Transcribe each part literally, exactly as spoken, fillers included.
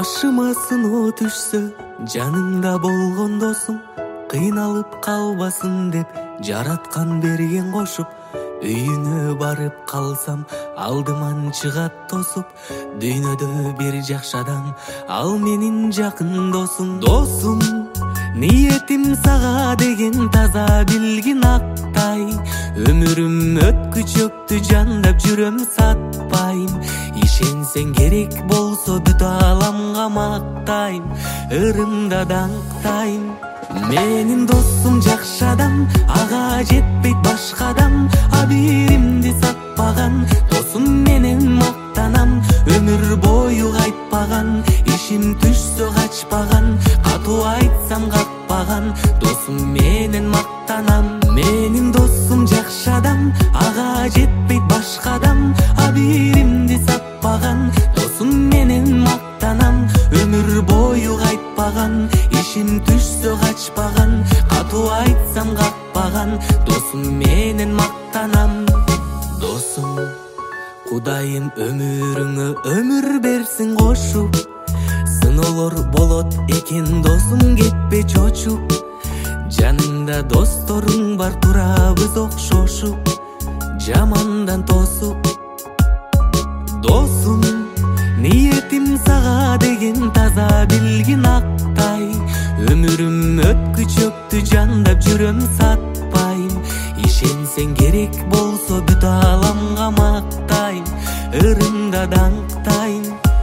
башыма сыноо түшсө, жаныңда болгон досуң кыйналып калбасын деп жараткан берген кошуп, үйүнө барып калсам алдыман чыгат тосуп. Дүйнөдө бир жакшы адам, ал менин жакын досум. Досум, ниетим сага деген таза билгин актай. Өмүрүм өткүчөктү жандап жүрөм сатпайм. Ишенсең керек болсо бүт ааламга мактайм, ырымда даңктайм. Менин досум жакшы адам, ага жетпейт башка адам. Абийиримди сатпаган, досум менен мактанам. Өмүр бою кайтпаган, ишим түшсө качпаган. Катуу айтсам какпаган, досум менен мактанам. Менин досум жакшы адам, ага жетпейт башка адам. Абийиримди сатпаган, досум менен мактанам. Өмүр бою кайтпаган, ишим түшсө качпаган. Катуу айтсам какпаган, досум менен мактанам. Досум, Кудайым өмүрүңө өмүр берсин кошуп. Сыноолор болот экен досум, кетпе чочуп. Жаныңда досторуң бар, турабыз окшошуп, жамандан тосуп. Досум, ниетим сага деген таза билгин актай. Өмүрүм өткүчөктү жандап жүрөм сатпайм. Ишенсең керек болсо бүт ааламга мактайм, ырымда даңктайм.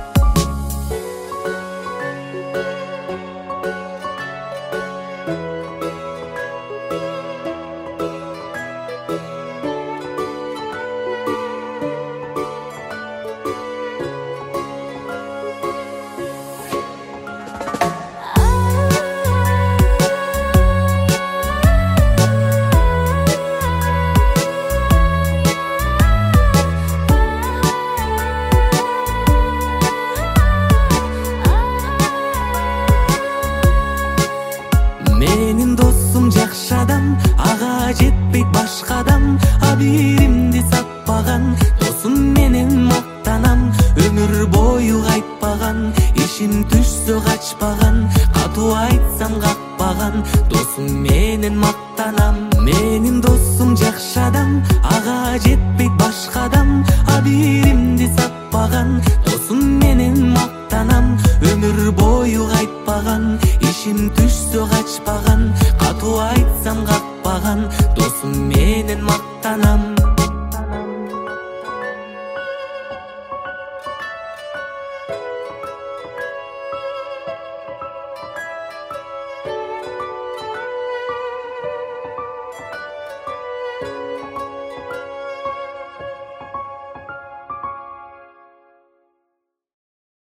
Менин досум жакшы адам, ага жетпейт башка адам. Абийиримди сатпаган, досум менен мактанам. Өмүр бою кайтпаган, ишим түшсө качпаган. Катуу айтсам какпаган, досум менен мактанам. Менин досум жакшы адам, ага жетпейт башка адам. Абийиримди сатпаган, досум менен мактанам. Өмүр бою кайтпаган, ишим түшсө качпаган. Катуу айтсам какпаган, досум менен мактанам.